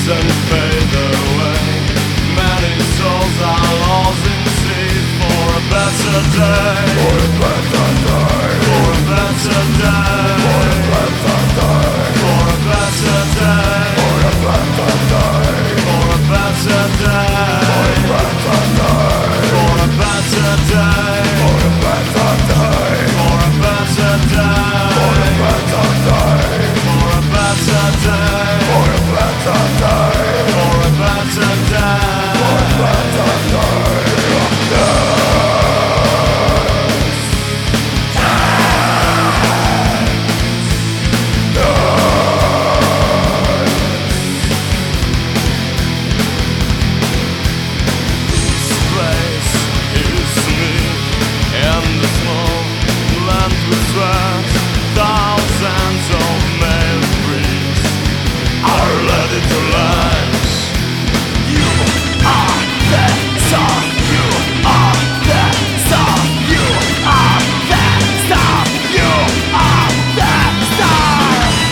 and fade away. Many souls are lost in sea for a better day. For a better day. For a better day. For a better day. For a better day. For a better day. For a better day. For a better day. For a better day. For a better day. For a better day. For a better day. For a better day. For a better day. For a better day. For a better day. Thousands of male breeds are led into lives. You are the star. You are the star. You are the star. You are the star.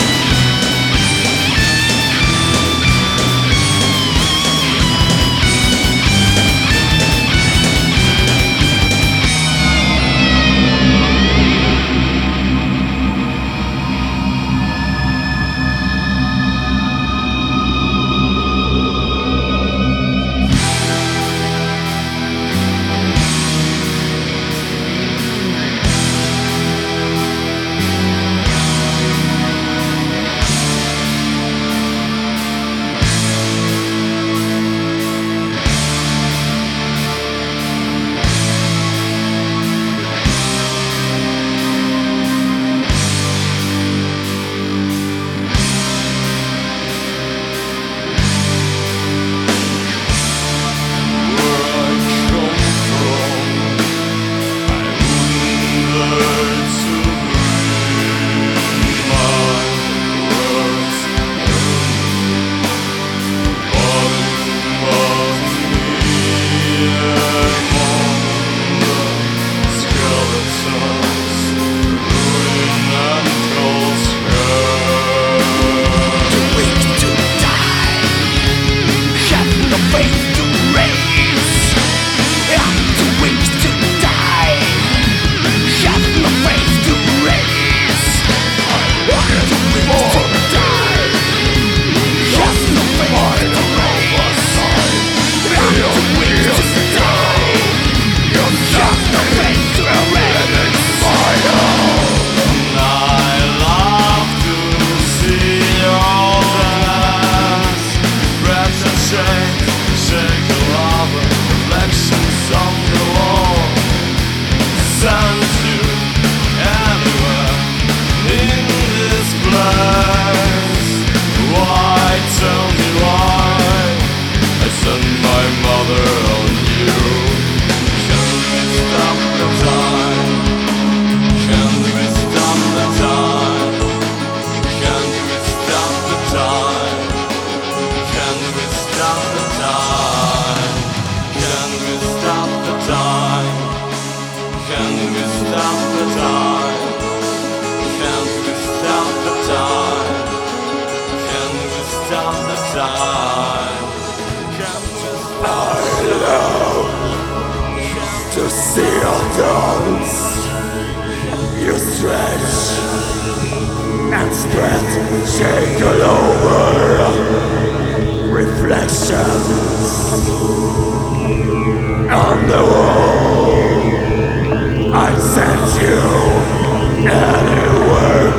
To see your dance, you stretch and spread, shake all over. Reflections on the wall. I sent you anywhere.